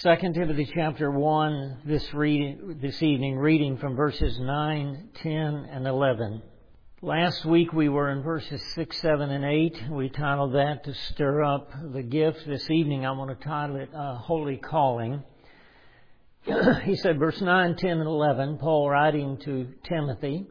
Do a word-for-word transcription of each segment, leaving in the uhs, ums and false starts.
Second Timothy chapter one, this reading, this evening, reading from verses nine, ten, and eleven. Last week we were in verses six, seven, and eight. We titled that to stir up the gift. This evening I want to title it uh, Holy Calling. He said, verse nine, ten, and eleven, Paul writing to Timothy,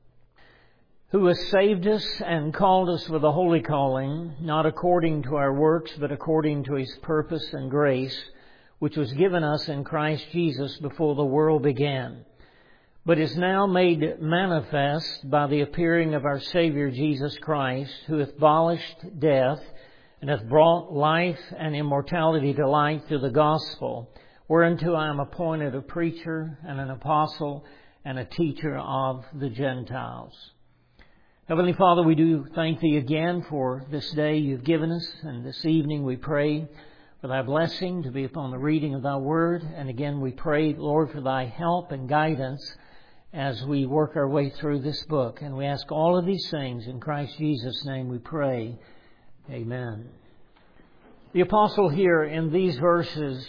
who has saved us and called us with a holy calling, not according to our works, but according to His purpose and grace, which was given us in Christ Jesus before the world began, but is now made manifest by the appearing of our Savior Jesus Christ, who hath abolished death, and hath brought life and immortality to light through the gospel, whereunto I am appointed a preacher and an apostle and a teacher of the Gentiles. Heavenly Father, we do thank Thee again for this day You've given us, and this evening we pray for Thy blessing to be upon the reading of Thy Word. And again we pray, Lord, for Thy help and guidance as we work our way through this book. And we ask all of these things in Christ Jesus' name we pray. Amen. The apostle here in these verses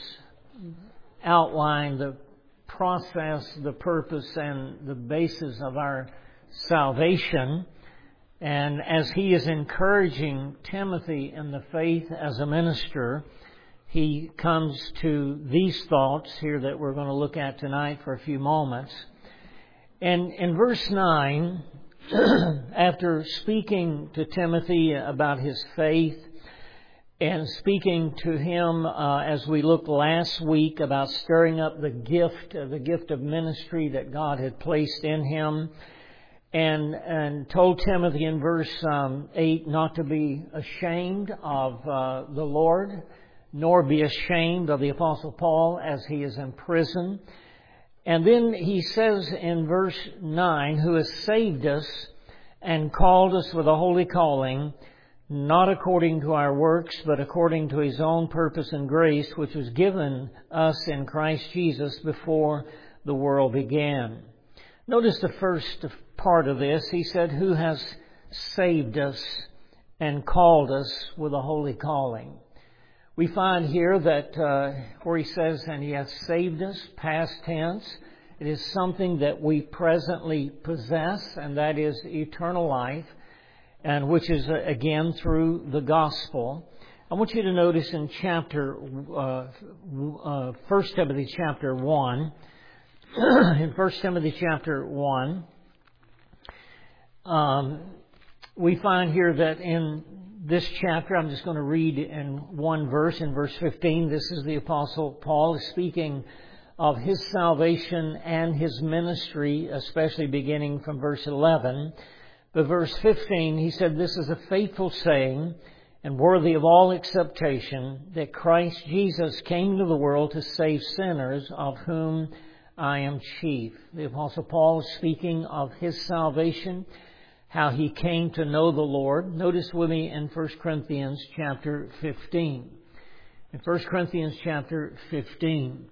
outlined the process, the purpose, and the basis of our salvation. And as he is encouraging Timothy in the faith as a minister, he comes to these thoughts here that we're going to look at tonight for a few moments. And in verse nine, after speaking to Timothy about his faith and speaking to him uh, as we looked last week about stirring up the gift, uh, the gift of ministry that God had placed in him, and and told Timothy in verse um, eight not to be ashamed of uh, the Lord, nor be ashamed of the Apostle Paul as he is in prison. And then he says in verse nine, who has saved us and called us with a holy calling, not according to our works, but according to His own purpose and grace, which was given us in Christ Jesus before the world began. Notice the first part of this. He said, who has saved us and called us with a holy calling. We find here that uh, where he says, and He hath saved us, past tense, it is something that we presently possess, and that is eternal life, and which is, uh, again, through the gospel. I want you to notice in chapter, uh, uh, First Timothy chapter one, in First Timothy chapter one, um, we find here that in this chapter, I'm just going to read in one verse, in verse fifteen. This is the Apostle Paul speaking of his salvation and his ministry, especially beginning from verse eleven. But verse fifteen, he said, this is a faithful saying and worthy of all acceptation, that Christ Jesus came to the world to save sinners, of whom I am chief. The Apostle Paul is speaking of his salvation, how he came to know the Lord. Notice with me in First Corinthians chapter fifteen. In First Corinthians chapter fifteen.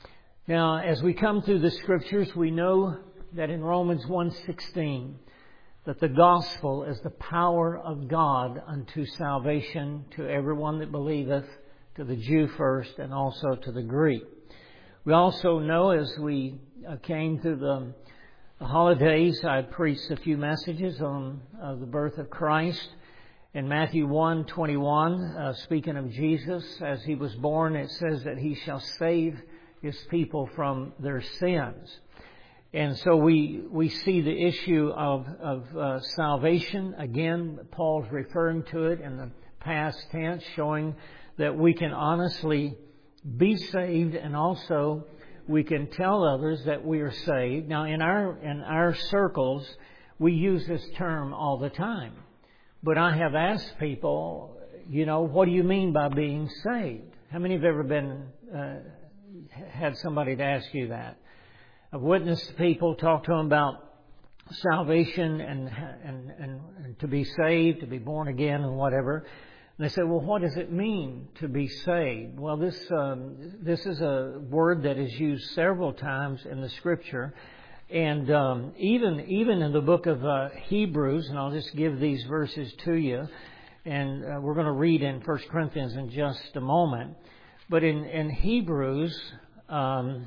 Now, as we come through the Scriptures, we know that in Romans one sixteen, that the gospel is the power of God unto salvation to everyone that believeth, to the Jew first and also to the Greek. We also know, as we came through the The holidays, I preached a few messages on uh, the birth of Christ. In Matthew one twenty-one, uh, speaking of Jesus, as He was born, it says that He shall save His people from their sins. And so we we see the issue of, of uh, salvation. Again, Paul's referring to it in the past tense, showing that we can honestly be saved, and also we can tell others that we are saved. Now, in our in our circles, we use this term all the time. But I have asked people, you know, what do you mean by being saved? How many have ever been uh, had somebody to ask you that? I've witnessed people talk to them about salvation and and and, and to be saved, to be born again, and whatever. And they say, well, what does it mean to be saved? Well, this um, this is a word that is used several times in the Scripture. And um, even even in the book of uh, Hebrews, and I'll just give these verses to you. And uh, we're going to read in First Corinthians in just a moment. But in, in Hebrews um,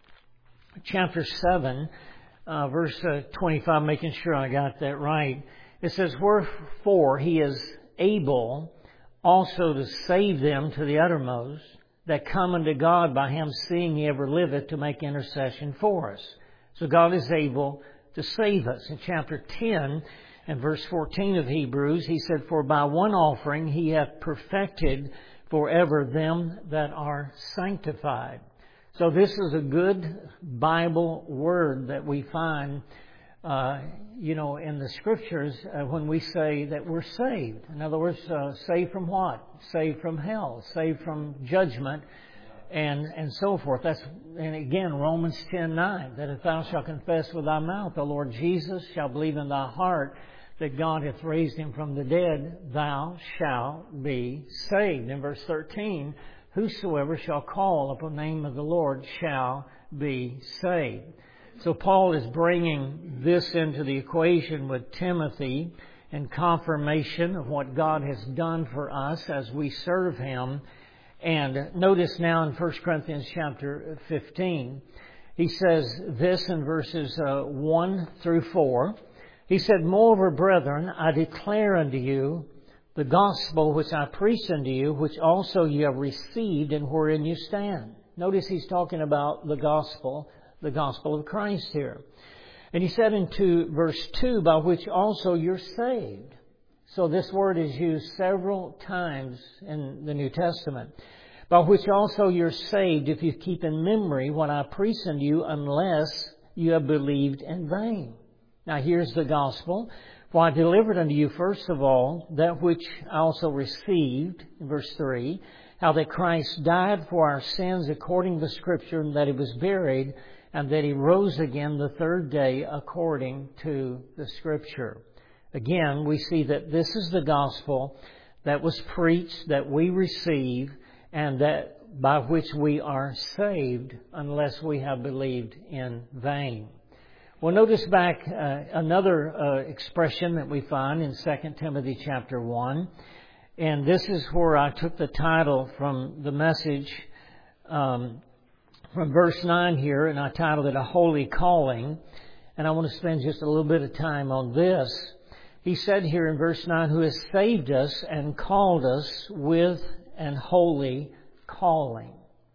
chapter seven, uh, verse uh, twenty-five, making sure I got that right, it says, "Wherefore he is able also to save them to the uttermost that come unto God by him, seeing he ever liveth to make intercession for us." So God is able to save us. In chapter ten and verse fourteen of Hebrews, he said, "For by one offering he hath perfected forever them that are sanctified." So this is a good Bible word that we find, uh, you know, in the Scriptures uh, when we say that we're saved. In other words, uh, saved from what? Saved from hell, saved from judgment, and and so forth. That's and again Romans ten nine, that if thou shalt confess with thy mouth the Lord Jesus, shall believe in thy heart that God hath raised him from the dead, thou shalt be saved. In verse thirteen, whosoever shall call upon the name of the Lord shall be saved. So Paul is bringing this into the equation with Timothy and confirmation of what God has done for us as we serve him. And notice now in First Corinthians chapter fifteen, he says this in verses uh, one through four. He said, "Moreover, brethren, I declare unto you the gospel which I preached unto you, which also you have received, and wherein you stand." Notice he's talking about the gospel, the gospel of Christ here. And he said into verse two, "By which also you're saved." So this word is used several times in the New Testament. "By which also you're saved, if you keep in memory what I preached unto you, unless you have believed in vain." Now here's the gospel. "For I delivered unto you first of all that which I also received," in verse three, "how that Christ died for our sins according to the Scripture, and that he was buried, and that he rose again the third day according to the Scripture." Again, we see that this is the gospel that was preached, that we receive, and that by which we are saved unless we have believed in vain. Well, notice back uh, another uh, expression that we find in Second Timothy chapter one. And this is where I took the title from the message um, from verse nine here, and I titled it "A Holy Calling." And I want to spend just a little bit of time on this. He said here in verse nine, "Who has saved us and called us with an holy calling."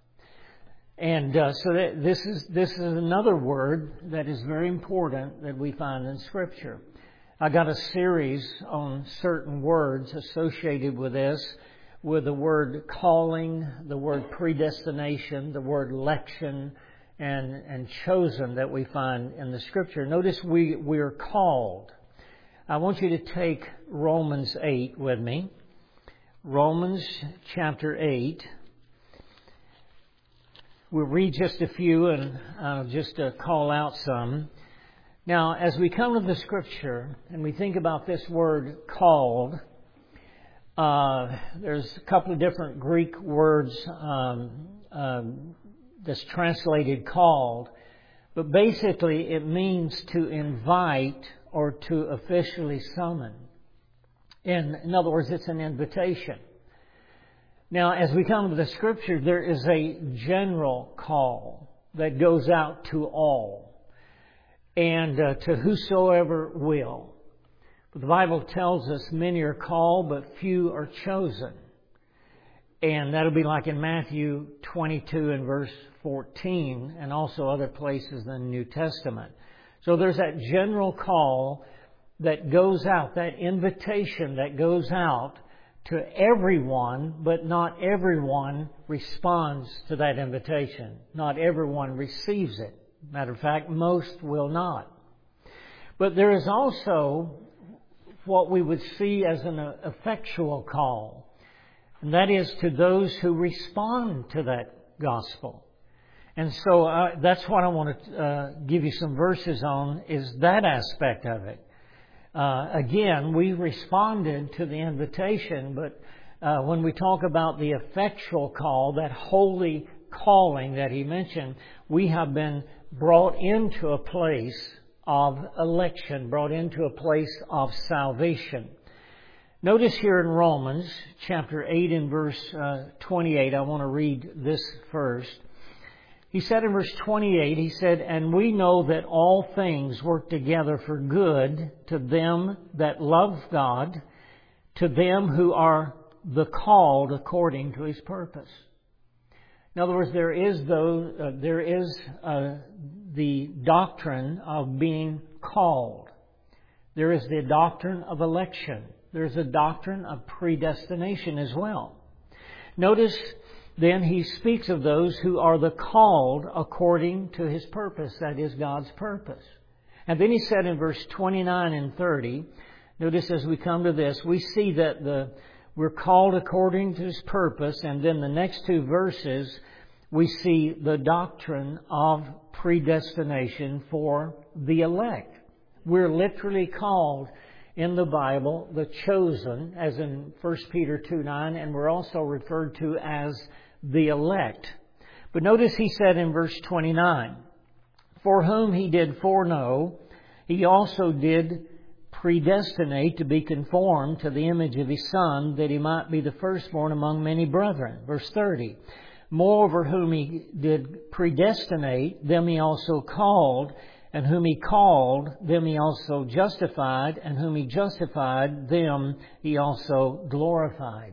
And uh, so that this is this is another word that is very important that we find in Scripture. I got a series on certain words associated with this, with the word calling, the word predestination, the word election, and and chosen that we find in the Scripture. Notice we we are called. I want you to take Romans eight with me. Romans chapter eight. We'll read just a few and uh, just uh, call out some. Now, as we come to the Scripture and we think about this word called, uh, there's a couple of different Greek words um, um, that's translated called, but basically it means to invite or to officially summon. In, in other words, it's an invitation. Now, as we come to the Scripture, there is a general call that goes out to all and uh, to whosoever will. But the Bible tells us many are called, but few are chosen. And that'll be like in Matthew twenty-two and verse fourteen, and also other places in the New Testament. So there's that general call that goes out, that invitation that goes out to everyone, but not everyone responds to that invitation. Not everyone receives it. Matter of fact, most will not. But there is also what we would see as an effectual call, and that is to those who respond to that gospel. And so uh, that's what I want to uh, give you some verses on, is that aspect of it. Uh, again, we responded to the invitation, but uh, when we talk about the effectual call, that holy calling that he mentioned, we have been brought into a place of election, brought into a place of salvation. Notice here in Romans chapter eight and verse uh, twenty-eight, I want to read this first. He said in verse twenty-eight, he said, "And we know that all things work together for good to them that love God, to them who are the called according to His purpose." In other words, there is though uh, there is uh, the doctrine of being called. There is the doctrine of election. There's a doctrine of predestination as well. Notice then he speaks of those who are the called according to His purpose. That is God's purpose. And then he said in verse twenty-nine and thirty, notice as we come to this, we see that the we're called according to His purpose. And then the next two verses, we see the doctrine of predestination for the elect. We're literally called in the Bible the chosen, as in First Peter two nine, and we're also referred to as the elect. But notice he said in verse twenty-nine, "For whom He did foreknow, He also did predestinate to be conformed to the image of His Son, that He might be the firstborn among many brethren." Verse thirty, "Moreover, whom He did predestinate, them He also called, and whom He called, them He also justified, and whom He justified, them He also glorified."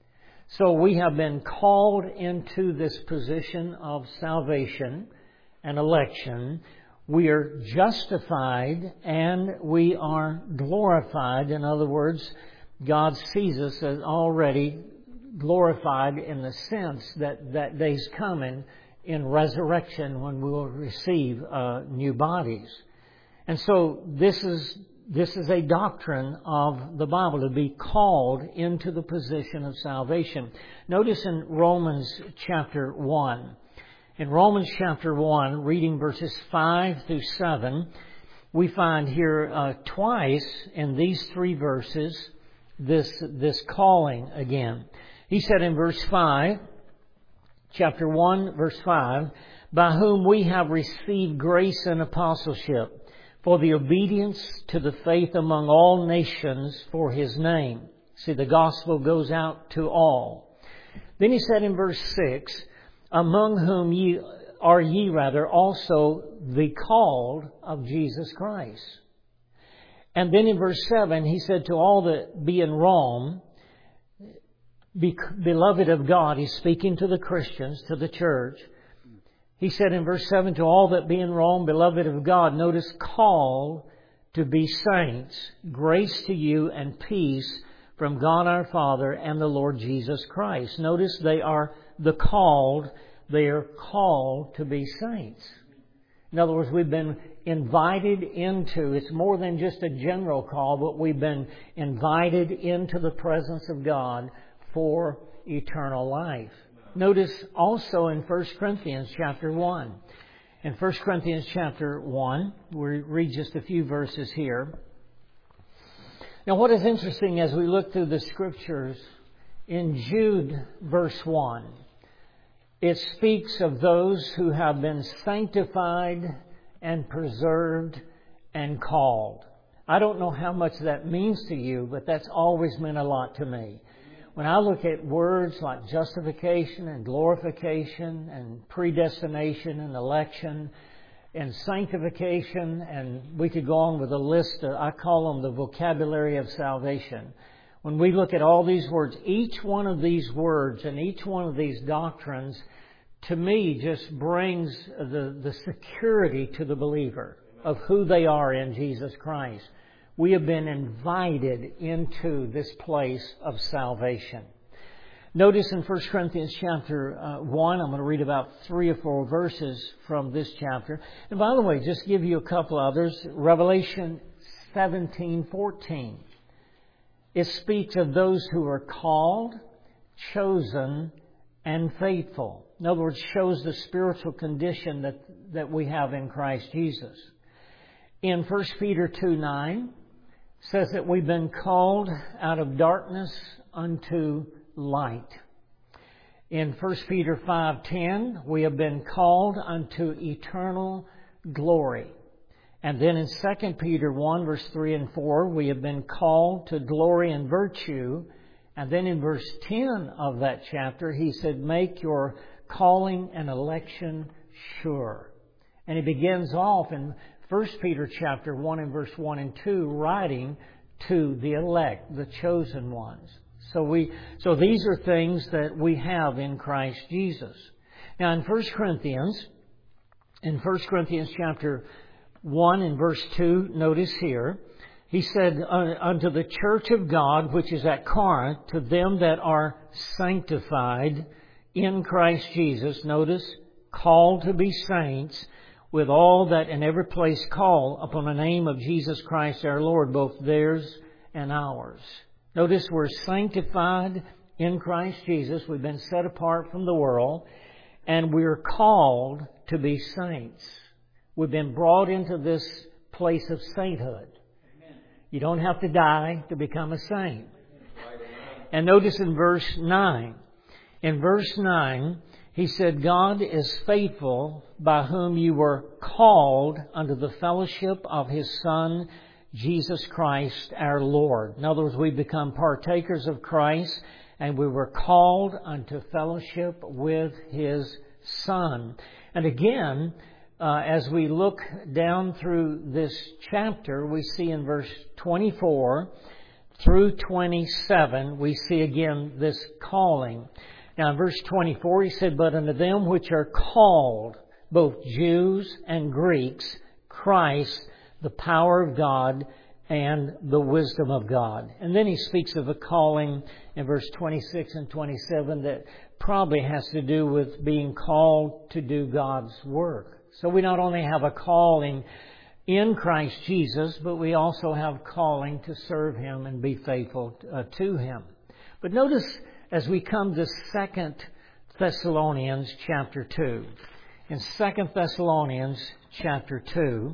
So we have been called into this position of salvation and election. We are justified and we are glorified. In other words, God sees us as already glorified in the sense that that day's coming in resurrection when we will receive uh, new bodies. And so this is this is a doctrine of the Bible, to be called into the position of salvation. Notice in Romans chapter one. In Romans chapter one, reading verses five through seven, we find here uh, twice in these three verses this this calling again. He said in verse five, chapter one, verse five, "By whom we have received grace and apostleship for the obedience to the faith among all nations for His name." See, the gospel goes out to all. Then he said in verse six, "Among whom ye are ye rather also the called of Jesus Christ." And then in verse seven, he said, "To all that be in Rome, be beloved of God," he's speaking to the Christians, to the church. He said in verse seven, "To all that be in Rome, beloved of God," notice, "called to be saints, grace to you and peace from God our Father and the Lord Jesus Christ." Notice they are the called. They are called to be saints. In other words, we've been invited into, it's more than just a general call, but we've been invited into the presence of God for eternal life. Notice also in First Corinthians chapter one. In First Corinthians chapter one, we read just a few verses here. Now what is interesting as we look through the Scriptures, in Jude verse one, it speaks of those who have been sanctified and preserved and called. I don't know how much that means to you, but that's always meant a lot to me. When I look at words like justification and glorification and predestination and election and sanctification, and we could go on with a list, of, I call them the vocabulary of salvation. When we look at all these words, each one of these words and each one of these doctrines, to me, just brings the, the security to the believer of who they are in Jesus Christ. We have been invited into this place of salvation. Notice in First Corinthians chapter uh, one, I'm going to read about three or four verses from this chapter. And by the way, just give you a couple others. Revelation seventeen fourteen. It speaks of those who are called, chosen, and faithful. In other words, shows the spiritual condition that, that we have in Christ Jesus. In First Peter two nine, says that we've been called out of darkness unto light. In First Peter five ten, we have been called unto eternal glory. And then in Second Peter one, verse three and four, we have been called to glory and virtue. And then in verse ten of that chapter, he said, make your calling and election sure. And he begins off in First Peter chapter one and verse one and two, writing to the elect, the chosen ones. So we, so these are things that we have in Christ Jesus. Now in First Corinthians, in First Corinthians chapter one and verse two, notice here, he said, unto the church of God, which is at Corinth, to them that are sanctified in Christ Jesus, notice, called to be saints, with all that in every place call upon the name of Jesus Christ our Lord, both theirs and ours. Notice we're sanctified in Christ Jesus. We've been set apart from the world, and we're called to be saints. We've been brought into this place of sainthood. You don't have to die to become a saint. And notice in verse nine. In verse nine, he said, God is faithful, by whom you were called unto the fellowship of His Son, Jesus Christ our Lord. In other words, we become partakers of Christ, and we were called unto fellowship with His Son. And again, Uh, as we look down through this chapter, we see in verse twenty-four through twenty-seven, we see again this calling. Now in verse twenty-four, he said, but unto them which are called, both Jews and Greeks, Christ, the power of God and the wisdom of God. And then he speaks of a calling in verse twenty-six and twenty-seven that probably has to do with being called to do God's work. So we not only have a calling in Christ Jesus, but we also have calling to serve Him and be faithful uh, to Him. But notice as we come to Second Thessalonians chapter two. In Second Thessalonians chapter two,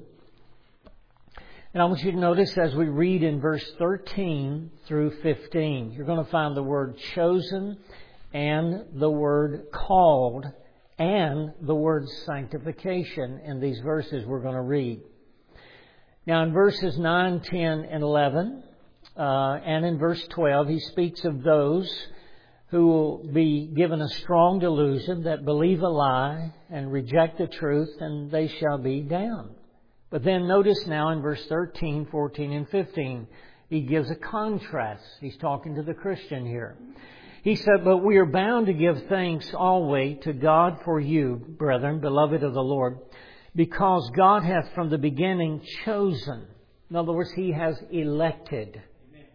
and I want you to notice as we read in verse thirteen through fifteen, you're going to find the word chosen and the word called and the word sanctification in these verses we're going to read. Now in verses nine, ten, and eleven, uh, and in verse twelve, he speaks of those who will be given a strong delusion, that believe a lie and reject the truth, and they shall be damned. But then notice now in verse thirteen, fourteen, and fifteen, he gives a contrast. He's talking to the Christian here. He said, but we are bound to give thanks always to God for you, brethren, beloved of the Lord, because God hath from the beginning chosen. In other words, He has elected. Amen.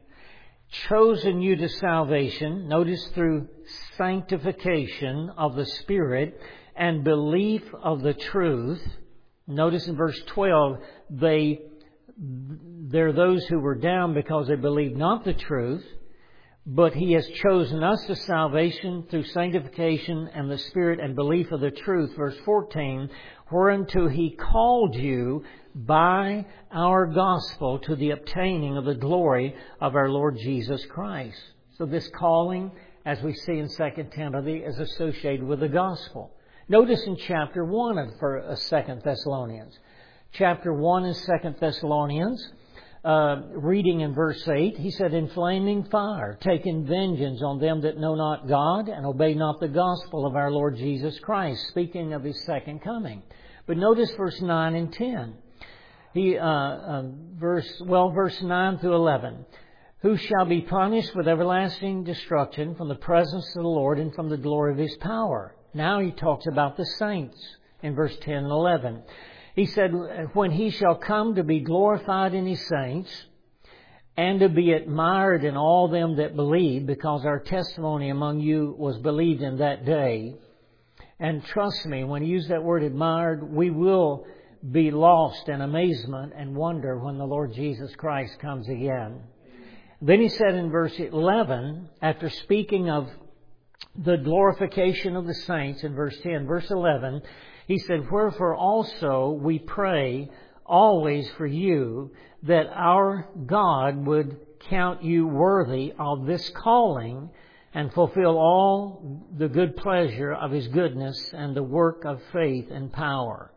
Chosen you to salvation, notice through sanctification of the Spirit and belief of the truth. Notice in verse twelve, they, they're those who were down because they believed not the truth. But He has chosen us to salvation through sanctification and the Spirit and belief of the truth. Verse fourteen, whereunto He called you by our gospel to the obtaining of the glory of our Lord Jesus Christ. So this calling, as we see in Second Timothy, is associated with the gospel. Notice in chapter one of Second Thessalonians. Chapter one in Second Thessalonians, Uh, reading in verse eight, he said, in flaming fire, taking vengeance on them that know not God and obey not the gospel of our Lord Jesus Christ, speaking of His second coming. But notice verse nine and ten. He, uh, uh, verse, well, verse nine through eleven. Who shall be punished with everlasting destruction from the presence of the Lord and from the glory of His power. Now he talks about the saints in verse ten and eleven. He said, when He shall come to be glorified in His saints and to be admired in all them that believe, because our testimony among you was believed in that day. And trust me, when he used that word admired, we will be lost in amazement and wonder when the Lord Jesus Christ comes again. Then he said in verse eleven, after speaking of the glorification of the saints in verse ten, verse eleven, he said, wherefore also we pray always for you, that our God would count you worthy of this calling and fulfill all the good pleasure of His goodness and the work of faith and power.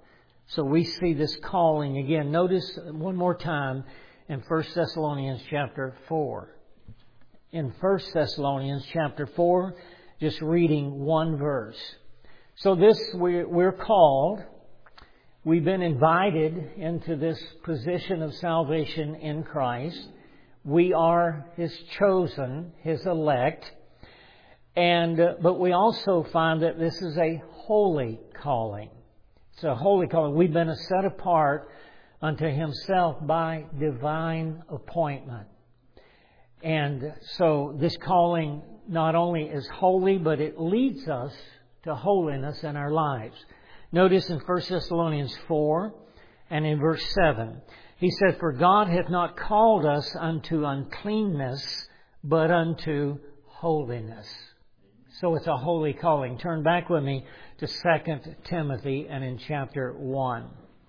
So we see this calling again. Notice one more time in First Thessalonians chapter four. In First Thessalonians chapter four, just reading one verse. So this, we're, we're called, we've been invited into this position of salvation in Christ. We are His chosen, His elect. And, uh, but we also find that this is a holy calling. It's a holy calling. We've been set apart unto Himself by divine appointment. And so this calling not only is holy, but it leads us to holiness in our lives. Notice in First Thessalonians four and in verse seven, he said, "For God hath not called us unto uncleanness, but unto holiness." So it's a holy calling. Turn back with me to Second Timothy and in chapter one.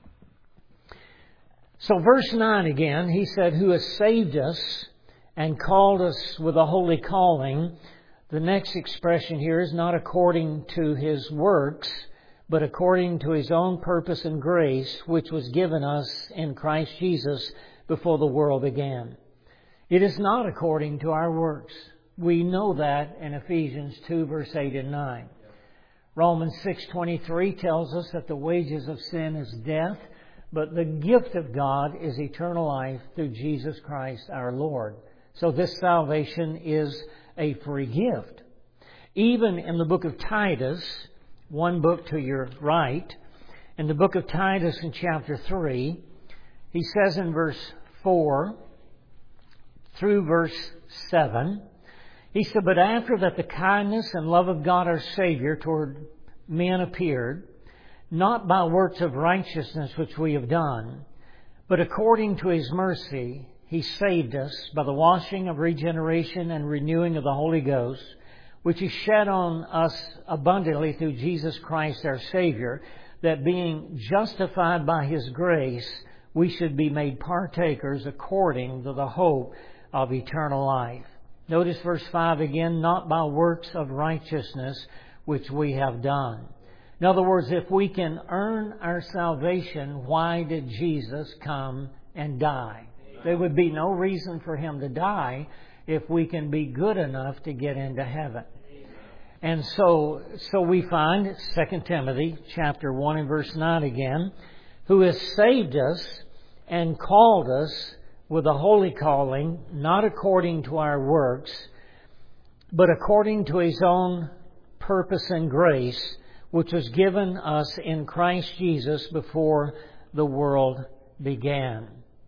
So verse nine again, he said, "Who has saved us and called us with a holy calling." The next expression here is not according to His works, but according to His own purpose and grace, which was given us in Christ Jesus before the world began. It is not according to our works. We know that in Ephesians two, verse eight and nine. Romans six twenty-three tells us that the wages of sin is death, but the gift of God is eternal life through Jesus Christ our Lord. So this salvation is a free gift. Even in the book of Titus, one book to your right, in the book of Titus in chapter three, he says in verse four through verse seven, he said, "But after that the kindness and love of God our Savior toward men appeared, not by works of righteousness which we have done, but according to His mercy, He saved us by the washing of regeneration and renewing of the Holy Ghost, which He shed on us abundantly through Jesus Christ our Savior, that being justified by His grace, we should be made partakers according to the hope of eternal life." Notice verse five again, "Not by works of righteousness which we have done." In other words, if we can earn our salvation, why did Jesus come and die? There would be no reason for Him to die if we can be good enough to get into heaven. And so, so we find Second Timothy chapter one and verse nine again, "Who has saved us and called us with a holy calling, not according to our works, but according to His own purpose and grace, which was given us in Christ Jesus before the world began."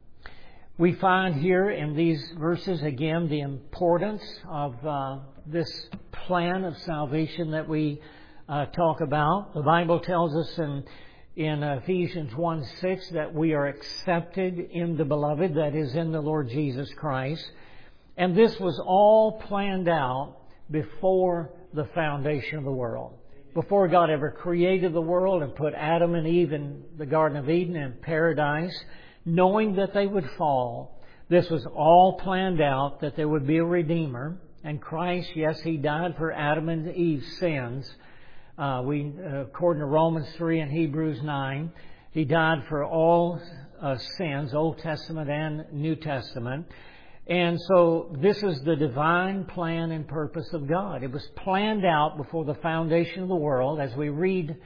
We find here in these verses again the importance of uh, this plan of salvation that we uh, talk about. The Bible tells us in in Ephesians one six that we are accepted in the Beloved, that is in the Lord Jesus Christ. And this was all planned out before the foundation of the world. Before God ever created the world and put Adam and Eve in the Garden of Eden in paradise, knowing that they would fall, this was all planned out, that there would be a Redeemer. And Christ, yes, He died for Adam and Eve's sins. Uh, we, uh, according to Romans three and Hebrews nine, He died for all uh, sins, Old Testament and New Testament. And so this is the divine plan and purpose of God. It was planned out before the foundation of the world. As we read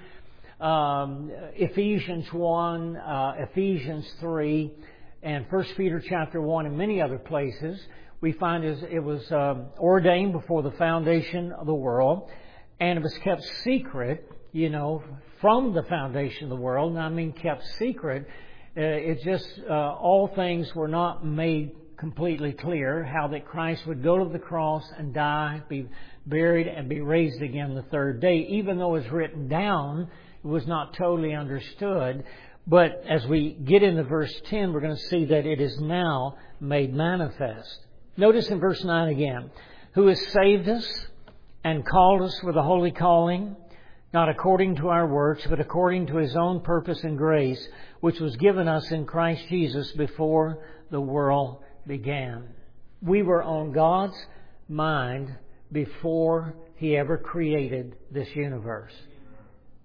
um, Ephesians one, uh, Ephesians three, and First Peter chapter one, and many other places, we find it was um, ordained before the foundation of the world. And it was kept secret, you know, from the foundation of the world. And I mean kept secret. Uh, it just, uh, all things were not made completely clear. How that Christ would go to the cross and die, be buried, and be raised again the third day. Even though it was written down, it was not totally understood. But as we get into verse ten, we're going to see that it is now made manifest. Notice in verse nine again, "Who has saved us and called us with a holy calling, not according to our works, but according to His own purpose and grace, which was given us in Christ Jesus before the world began." We were on God's mind before He ever created this universe.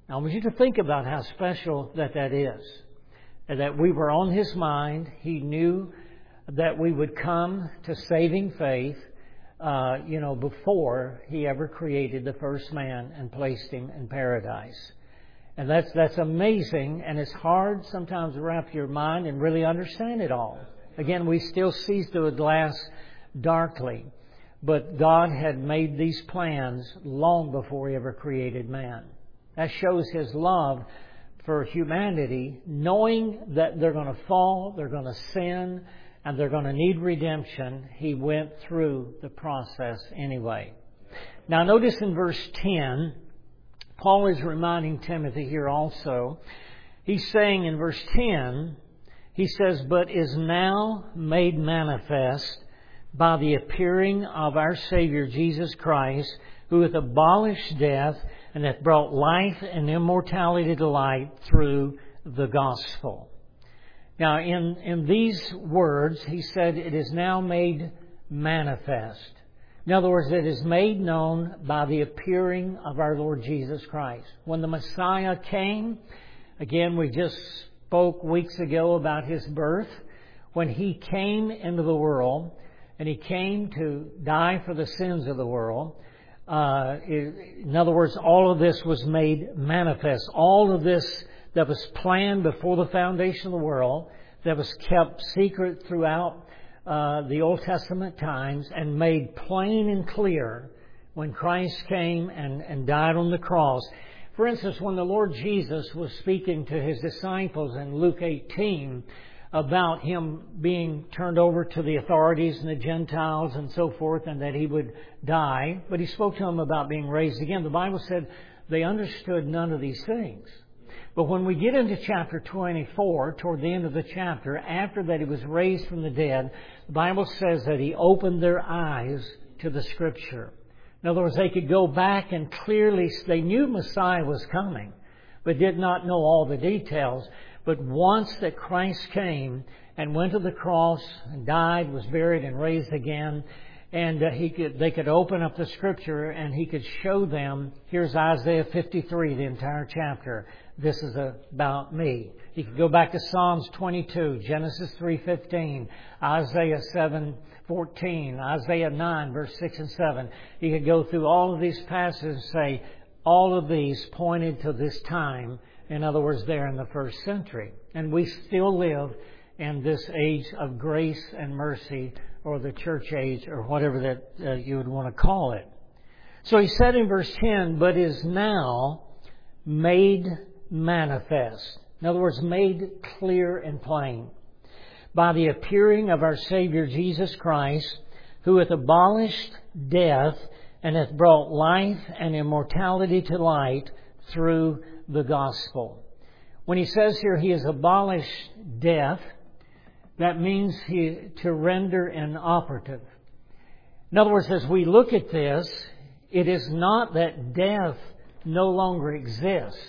Now, I want you to think about how special that that is. And that we were on His mind. He knew that we would come to saving faith, uh, you know, before He ever created the first man and placed him in paradise. And that's that's amazing, and it's hard sometimes to wrap your mind and really understand it all. Again, we still see through a glass darkly. But God had made these plans long before He ever created man. That shows His love for humanity, knowing that they're going to fall, they're going to sin, and they're going to need redemption. He went through the process anyway. Now notice in verse ten, Paul is reminding Timothy here also. He's saying in verse ten, he says, "But is now made manifest by the appearing of our Savior Jesus Christ, who hath abolished death and hath brought life and immortality to light through the gospel." Now, in, in these words, he said, it is now made manifest. In other words, it is made known by the appearing of our Lord Jesus Christ. When the Messiah came, again, we just spoke weeks ago about His birth. When He came into the world, and He came to die for the sins of the world, uh, in other words, all of this was made manifest. All of this that was planned before the foundation of the world, that was kept secret throughout Uh, the Old Testament times and made plain and clear when Christ came and, and died on the cross. For instance, when the Lord Jesus was speaking to His disciples in Luke eighteen about Him being turned over to the authorities and the Gentiles and so forth, and that He would die, but He spoke to them about being raised again. The Bible said they understood none of these things. But when we get into chapter twenty-four, toward the end of the chapter, after that He was raised from the dead, the Bible says that He opened their eyes to the Scripture. In other words, they could go back and clearly, they knew Messiah was coming, but did not know all the details. But once that Christ came and went to the cross and died, was buried and raised again, and uh, he could, they could open up the Scripture and He could show them, here's Isaiah fifty-three, the entire chapter. This is about me. He could go back to Psalms twenty-two, Genesis three fifteen, Isaiah seven fourteen, Isaiah nine, verse six and seven. He could go through all of these passages and say, all of these pointed to this time. In other words, they're in the first century. And we still live in this age of grace and mercy, or the church age, or whatever that uh, you would want to call it. So he said in verse ten, but is now made manifest. In other words, made clear and plain by the appearing of our Savior Jesus Christ, who hath abolished death and hath brought life and immortality to light through the gospel. When he says here He has abolished death, that means he, to render inoperative. In other words, as we look at this, it is not that death no longer exists,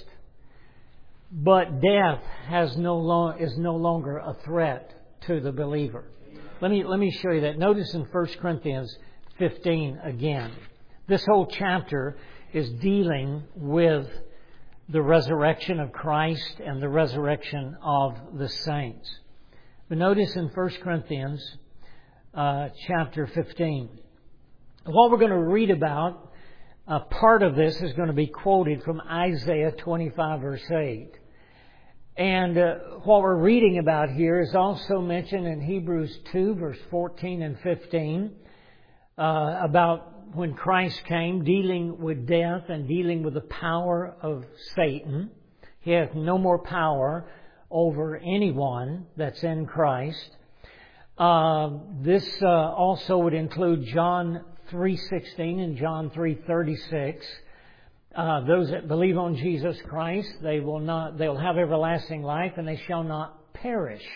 but death has no long, is no longer a threat to the believer. Let me, let me show you that. Notice in First Corinthians fifteen again. This whole chapter is dealing with the resurrection of Christ and the resurrection of the saints. But notice in First Corinthians uh, chapter fifteen. What we're going to read about, a part of this is going to be quoted from Isaiah twenty-five, verse eight. And uh, what we're reading about here is also mentioned in Hebrews two, verse fourteen and fifteen, uh, about when Christ came, dealing with death and dealing with the power of Satan. He hath no more power over anyone that's in Christ. Uh, this uh, also would include John three sixteen and John three thirty-six. Uh, those that believe on Jesus Christ, they will not, they'll have everlasting life, and they shall not perish.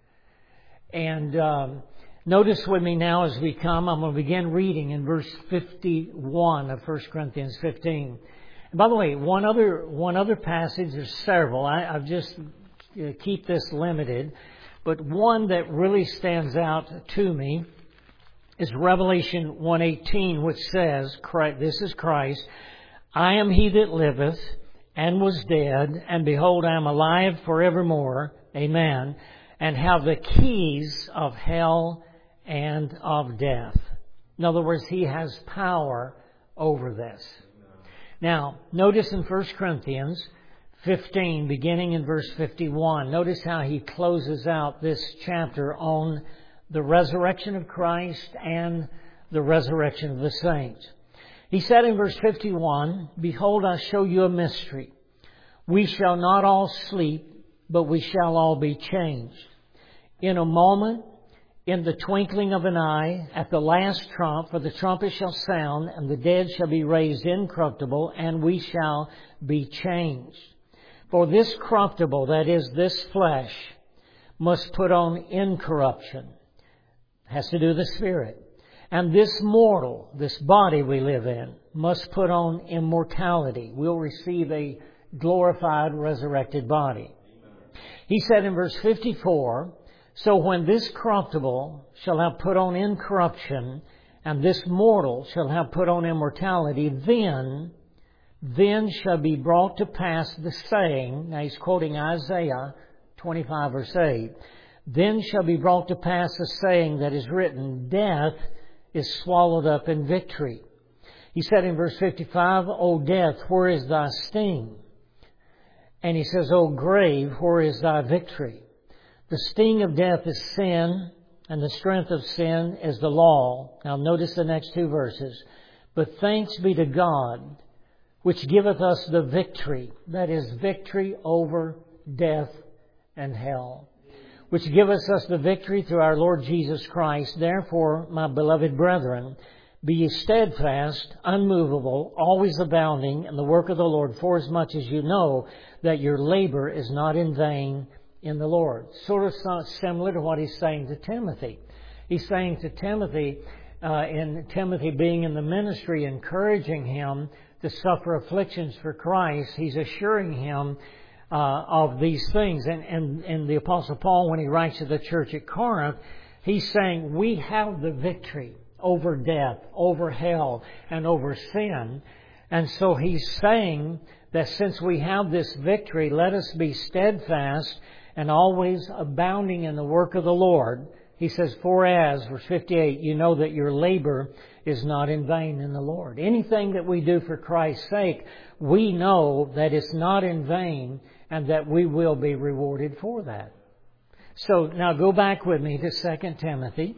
And um, notice with me now as we come, I'm going to begin reading in verse fifty-one of First Corinthians fifteen. And by the way, one other one other passage, there's several. I, I've just uh, keep this limited, but one that really stands out to me is Revelation one eighteen, which says, Christ, this is Christ, I am He that liveth, and was dead, and behold, I am alive forevermore. Amen. And have the keys of hell and of death. In other words, He has power over this. Now, notice in First Corinthians fifteen, beginning in verse fifty-one, notice how he closes out this chapter on the resurrection of Christ and the resurrection of the saints. He said in verse fifty-one, "Behold, I show you a mystery. We shall not all sleep, but we shall all be changed. In a moment, in the twinkling of an eye, at the last trump, for the trumpet shall sound, and the dead shall be raised incorruptible, and we shall be changed. For this corruptible, that is, this flesh, must put on incorruption." Has to do with the spirit. "And this mortal, this body we live in, must put on immortality." We'll receive a glorified, resurrected body. He said in verse fifty-four, "So when this corruptible shall have put on incorruption, and this mortal shall have put on immortality, then, then shall be brought to pass the saying," now he's quoting Isaiah twenty-five verse eight, "then shall be brought to pass the saying that is written, death is swallowed up in victory." He said in verse fifty-five, "O death, where is thy sting?" And he says, "O grave, where is thy victory?" The sting of death is sin, and the strength of sin is the law. Now notice the next two verses. "But thanks be to God, which giveth us the victory," that is, victory over death and hell, "which giveth us the victory through our Lord Jesus Christ. Therefore, my beloved brethren, be ye steadfast, unmovable, always abounding in the work of the Lord, forasmuch as you know that your labor is not in vain in the Lord." Sort of similar to what he's saying to Timothy. He's saying to Timothy, uh, in Timothy being in the ministry, encouraging him to suffer afflictions for Christ, he's assuring him uh, of these things. And, and, and the Apostle Paul, when he writes to the church at Corinth, he's saying, we have the victory over death, over hell, and over sin. And so he's saying that since we have this victory, let us be steadfast and always abounding in the work of the Lord. He says, "For as," verse fifty-eight, "you know that your labor is not in vain in the Lord." Anything that we do for Christ's sake, we know that it's not in vain and that we will be rewarded for that. So now go back with me to Second Timothy.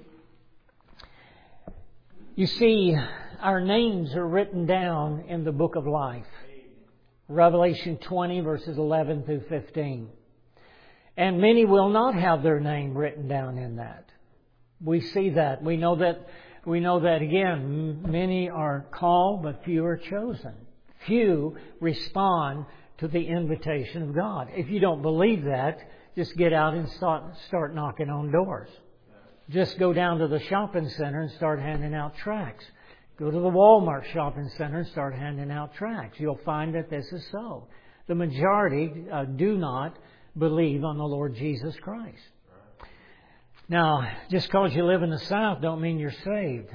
You see, our names are written down in the book of life. Revelation twenty, verses eleven through fifteen. And many will not have their name written down in that. We see that. We know that, we know that again, many are called, but few are chosen. Few respond to the invitation of God. If you don't believe that, just get out and start, start knocking on doors. Just go down to the shopping center and start handing out tracts. Go to the Walmart shopping center and start handing out tracts. You'll find that this is so. The majority uh, do not believe on the Lord Jesus Christ. Now, just because you live in the South don't mean you're saved.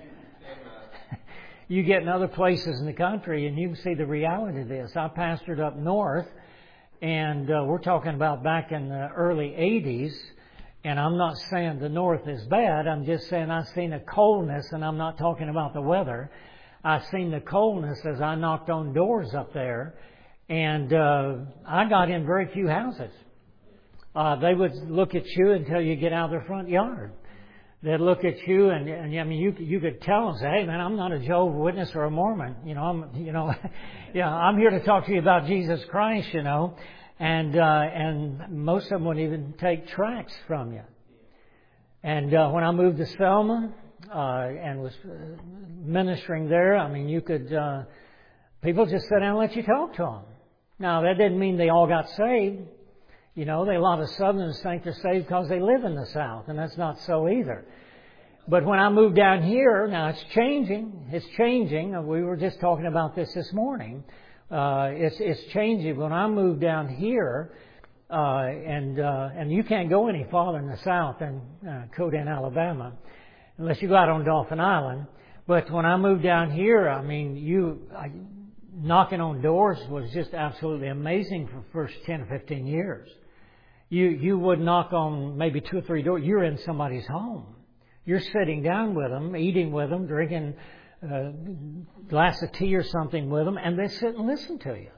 You get in other places in the country and you can see the reality of this. I pastored up north, and uh, we're talking about back in the early eighties. And I'm not saying the north is bad. I'm just saying I've seen a coldness, and I'm not talking about the weather. I've seen the coldness as I knocked on doors up there. And uh, I got in very few houses. Uh, they would look at you until you get out of their front yard. They'd look at you, and, and I mean, you you could tell them, say, "Hey, man, I'm not a Jehovah's Witness or a Mormon. You know, I'm you know, yeah, I'm here to talk to you about Jesus Christ. You know." And uh, and most of them wouldn't even take tracts from you. And uh, when I moved to Selma uh, and was ministering there, I mean, you could uh, people just sit down and let you talk to them. Now that didn't mean they all got saved. You know, they, a lot of Southerners think they're saved because they live in the South, and that's not so either. But when I moved down here, now it's changing. It's changing. We were just talking about this this morning. Uh, it's, it's changing. When I moved down here, uh, and, uh, and you can't go any farther in the South than, uh, Codan, Alabama, unless you go out on Dauphin Island. But when I moved down here, I mean, you, I, knocking on doors was just absolutely amazing for the first ten or fifteen years. You, you would knock on maybe two or three doors. You're in somebody's home. You're sitting down with them, eating with them, drinking a glass of tea or something with them, and they sit and listen to you.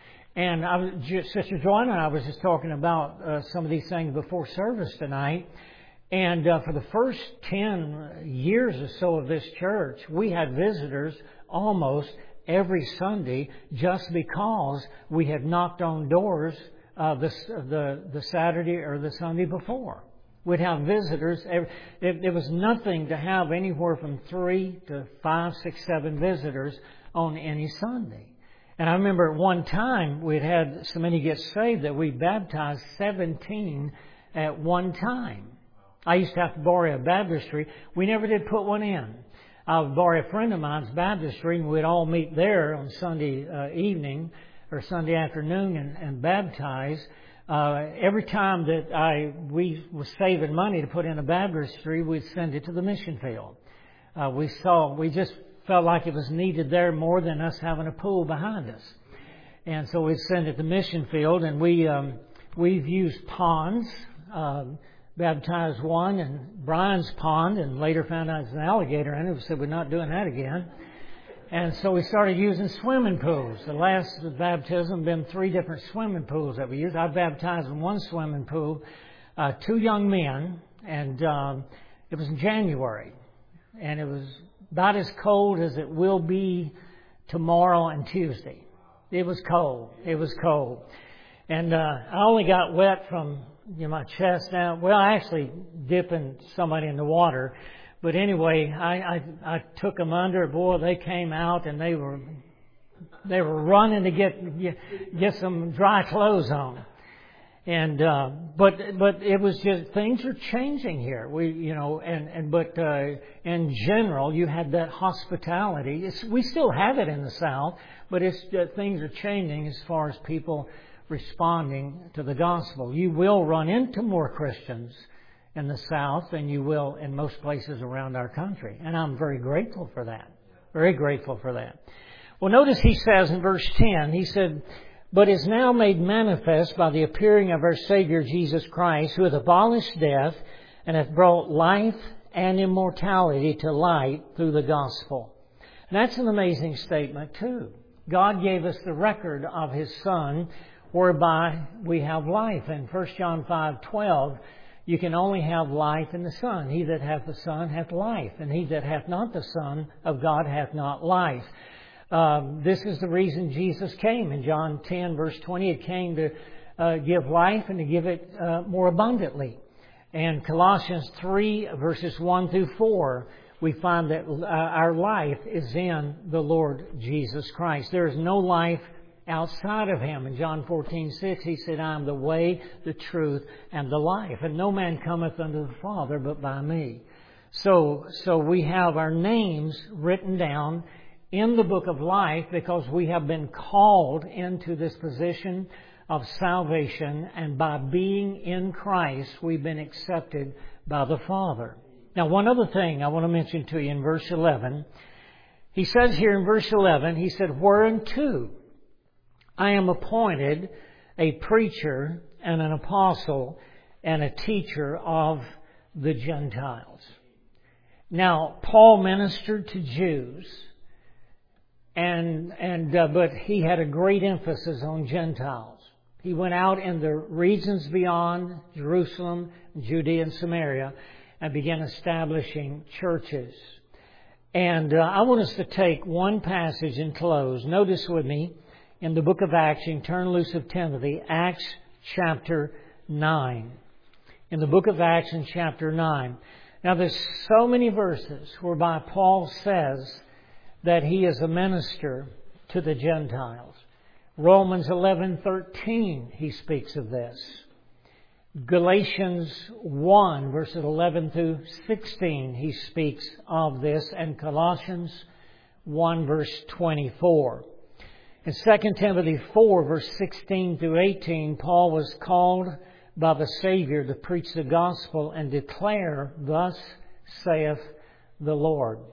And I was just, Sister Joanna and I was just talking about uh, some of these things before service tonight. And uh, for the first ten years or so of this church, we had visitors almost every Sunday just because we had knocked on doors uh, the, the, the Saturday or the Sunday before. We'd have visitors. There was nothing to have anywhere from three to five, six, seven visitors on any Sunday. And I remember at one time we'd had so many get saved that we baptized seventeen at one time. I used to have to borrow a baptistry. We never did put one in. I would borrow a friend of mine's baptistry, and we'd all meet there on Sunday uh, evening or Sunday afternoon and, and baptize. Uh, every time that I we was saving money to put in a baptistry, we'd send it to the mission field. Uh, we saw we just felt like it was needed there more than us having a pool behind us, and so we'd send it to the mission field. And we um, we've used ponds. Uh, Baptized one in Brian's pond, and later found out there's an alligator in it. We said we're not doing that again. And so we started using swimming pools. The last baptism been three different swimming pools that we used. I baptized in one swimming pool uh, two young men, and um, it was in January, and it was about as cold as it will be tomorrow and Tuesday. It was cold. It was cold, and uh, I only got wet from you know, my chest down. Well, actually dipping somebody in the water. But anyway, I, I, I took them under. Boy, they came out and they were, they were running to get, get, get some dry clothes on. And, uh, but, but it was just, things are changing here. We, you know, and, and, but, uh, in general, you had that hospitality. It's, we still have it in the South, but it's, uh, things are changing as far as people responding to the gospel. You will run into more Christians in the South than you will in most places around our country. And I'm very grateful for that. Very grateful for that. Well, notice he says in verse ten, he said, "But is now made manifest by the appearing of our Savior Jesus Christ, who hath abolished death and hath brought life and immortality to light through the gospel." And that's an amazing statement too. God gave us the record of His Son, whereby we have life. In First John five twelve, you can only have life in the Son. He that hath the Son hath life, and he that hath not the Son of God hath not life. Um, this is the reason Jesus came. In John ten, verse twenty, it came to uh, give life and to give it uh, more abundantly. And Colossians three, verses one through four, we find that uh, our life is in the Lord Jesus Christ. There is no life outside of Him. In John fourteen six, He said, "I am the way, the truth, and the life. And no man cometh unto the Father but by me." So, so we have our names written down in the book of life because we have been called into this position of salvation, and by being in Christ, we've been accepted by the Father. Now, one other thing I want to mention to you in verse eleven. He says here in verse eleven, he said, "Whereunto I am appointed a preacher and an apostle and a teacher of the Gentiles." Now, Paul ministered to Jews, and and uh, but he had a great emphasis on Gentiles. He went out in the regions beyond Jerusalem, Judea, and Samaria, and began establishing churches. And uh, I want us to take one passage and close. Notice with me, in the book of Acts, you can turn loose of Timothy, Acts chapter nine. In the book of Acts in chapter nine. Now there's so many verses whereby Paul says that he is a minister to the Gentiles. Romans eleven thirteen, he speaks of this. Galatians one, verses eleven through sixteen, he speaks of this. And Colossians one, verse twenty-four. In Second Timothy four, verse sixteen through eighteen, Paul was called by the Savior to preach the gospel and declare, "Thus saith the Lord."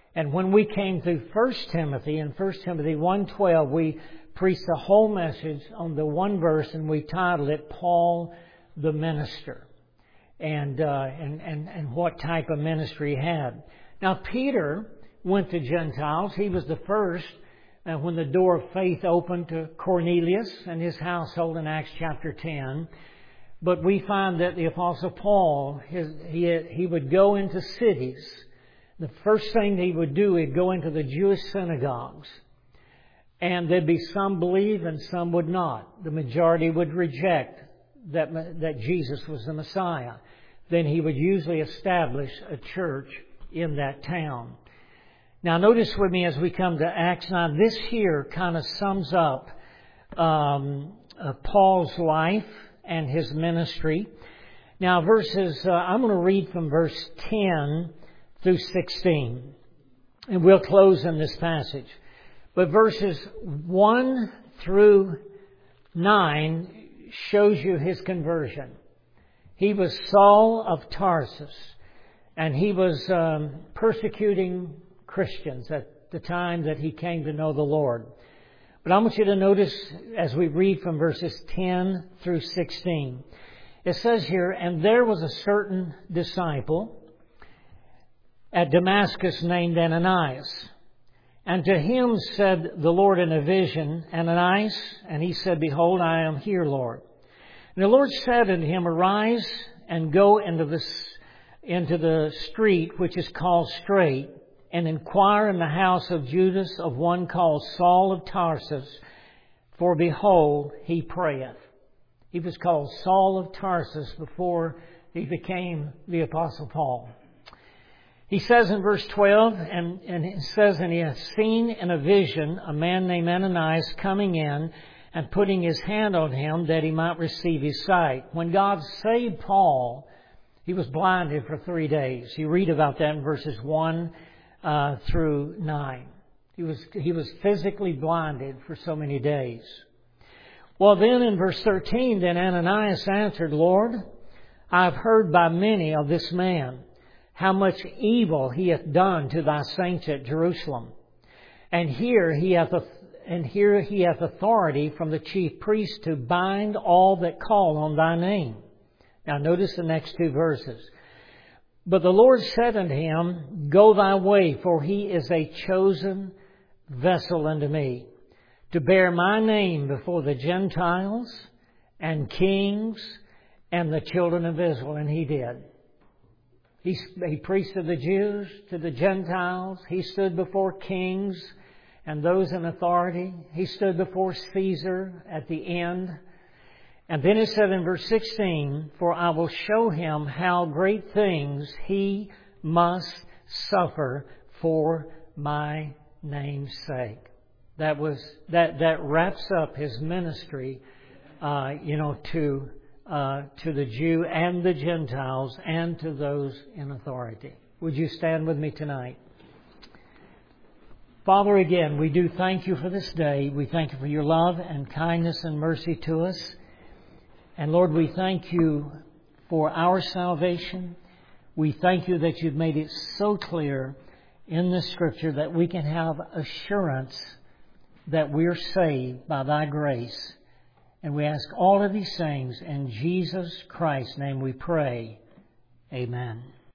And when we came through First Timothy, in First Timothy one twelve, we preached the whole message on the one verse, and we titled it, Paul the Minister, and, uh, and, and, and what type of ministry he had. Now, Peter went to Gentiles. He was the first uh, when the door of faith opened to Cornelius and his household in Acts chapter ten. But we find that the Apostle Paul, his, he, he would go into cities. The first thing he would do, he'd go into the Jewish synagogues. And there'd be some believe and some would not. The majority would reject that, that Jesus was the Messiah. Then he would usually establish a church in that town. Now notice with me as we come to Acts nine, this here kind of sums up um, uh, Paul's life and his ministry. Now verses, uh, I'm going to read from verse ten through sixteen. And we'll close in this passage. But verses one through nine shows you his conversion. He was Saul of Tarsus, and he was um, persecuting Christians at the time that he came to know the Lord. But I want you to notice as we read from verses ten through sixteen. It says here, and there was a certain disciple at Damascus named Ananias. And to him said the Lord in a vision, Ananias, and he said, Behold, I am here, Lord. And the Lord said unto him, Arise and go into the, into the street which is called Straight, and inquire in the house of Judas of one called Saul of Tarsus, for behold, he prayeth. He was called Saul of Tarsus before he became the Apostle Paul. He says in verse twelve, and, and it says, And he hath seen in a vision a man named Ananias coming in and putting his hand on him that he might receive his sight. When God saved Paul, he was blinded for three days. You read about that in verses one uh, through nine. He was, he was physically blinded for so many days. Well, then in verse thirteen, then Ananias answered, Lord, I have heard by many of this man, how much evil he hath done to thy saints at Jerusalem. And here he hath, and here he hath authority from the chief priest to bind all that call on thy name. Now notice the next two verses. But the Lord said unto him, Go thy way, for he is a chosen vessel unto me, to bear my name before the Gentiles and kings and the children of Israel. And he did. He, he preached to the Jews, to the Gentiles. He stood before kings and those in authority. He stood before Caesar at the end. And then it said in verse sixteen, For I will show him how great things he must suffer for my name's sake. That was that that wraps up his ministry, uh, you know, to uh, to the Jew and the Gentiles and to those in authority. Would you stand with me tonight? Father, again, we do thank you for this day. We thank you for your love and kindness and mercy to us. And Lord, we thank you for our salvation. We thank you that you've made it so clear in the Scripture that we can have assurance that we're saved by thy grace. And we ask all of these things in Jesus Christ's name we pray. Amen.